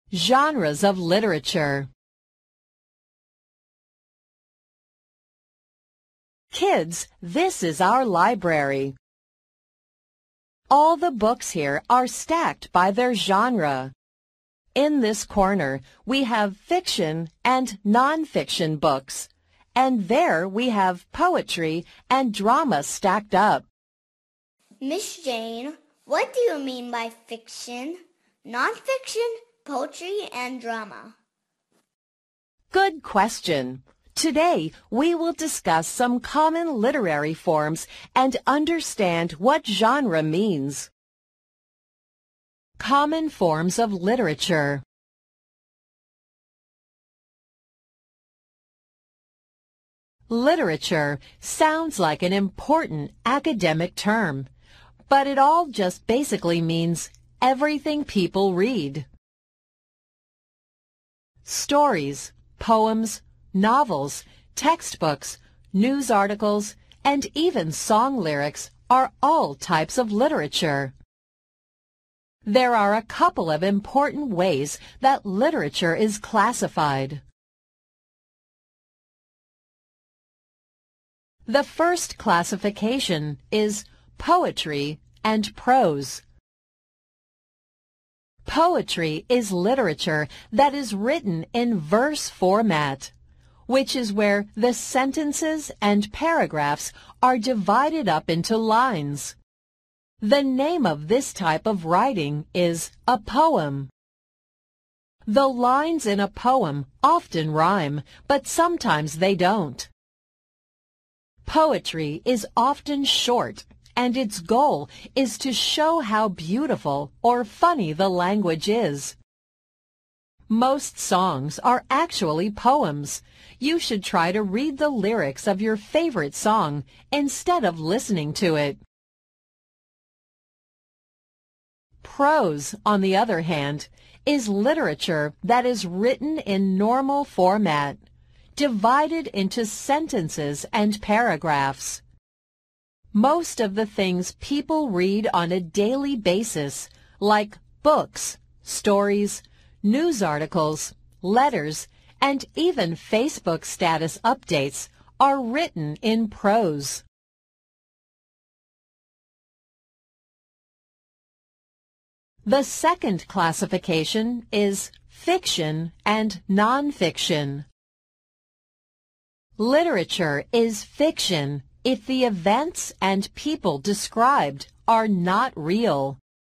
Genres of literature. Kids, this is our library. All the books here are stacked by their genre. In this corner, we have fiction and nonfiction books, and there we have poetry and drama stacked up. Miss Jane, what do you mean by fiction, nonfiction, poetry, and drama? Good question. Today, we will discuss some common literary forms and understand what genre means. Common forms of literature. Literature sounds like an important academic term, but it all just basically means everything people read. Stories, poems, novels, textbooks, news articles, and even song lyrics are all types of literature. There are a couple of important ways that literature is classified. The first classification is poetry and prose. Poetry is literature that is written in verse format, which is where the sentences and paragraphs are divided up into lines. The name of this type of writing is a poem. The lines in a poem often rhyme, but sometimes they don't. Poetry is often short, and its goal is to show how beautiful or funny the language is. Most songs are actually poems. You should try to read the lyrics of your favorite song instead of listening to it. Prose, on the other hand, is literature that is written in normal format, divided into sentences and paragraphs. Most of the things people read on a daily basis, like books, stories, news articles, letters, and even Facebook status updates, are written in prose. The second classification is fiction and nonfiction. Literature is fiction if the events and people described are not real.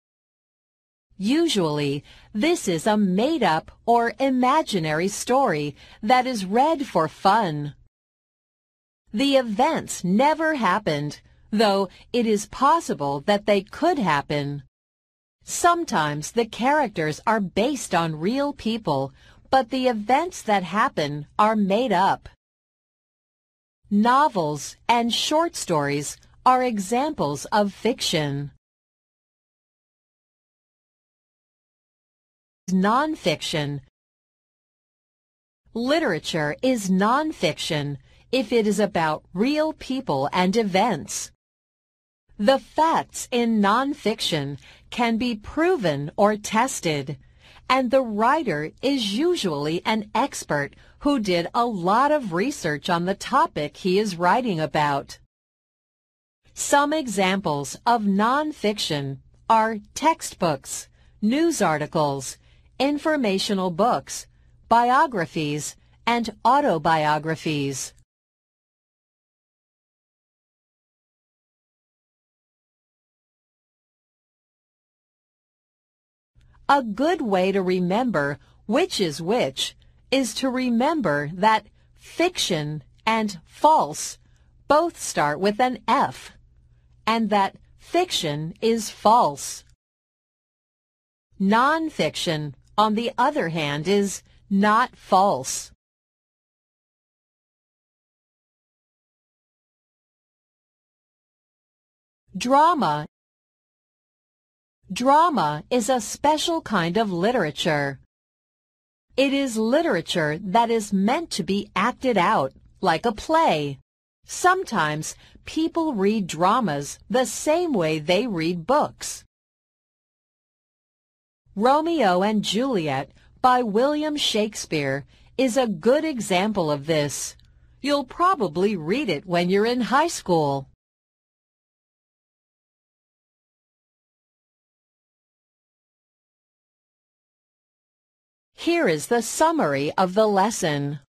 Usually, this is a made-up or imaginary story that is read for fun. The events never happened, though it is possible that they could happen. Sometimes the characters are based on real people, but the events that happen are made up. Novels and short stories are examples of fiction. Nonfiction. Literature is nonfiction if it is about real people and events. The facts in nonfiction can be proven or tested, and the writer is usually an expert who did a lot of research on the topic he is writing about. Some examples of nonfiction are textbooks, news articles, informational books, biographies, and autobiographies. A good way to remember which is to remember that fiction and false both start with an F, and that fiction is false. Nonfiction, on the other hand, is not false. Drama. Drama is a special kind of literature. It is literature that is meant to be acted out, like a play. Sometimes people read dramas the same way they read books. Romeo and Juliet by William Shakespeare is a good example of this. You'll probably read it when you're in high school. Here is the summary of the lesson.